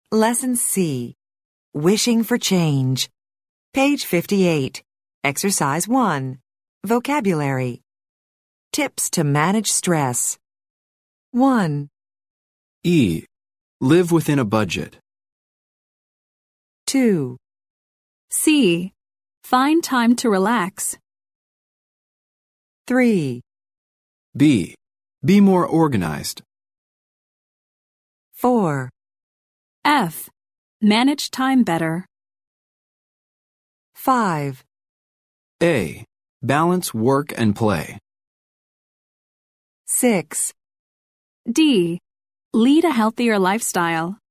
Lesson C. Wishing for change. Page 58. Exercise 1. Vocabulary. Tips to manage stress. 1, E. Live within a budget. 2, C. Find time to relax. 3, B. Be more organized. 4, F. Manage time better. 5, A. Balance work and play. 6, D. Lead a healthier lifestyle.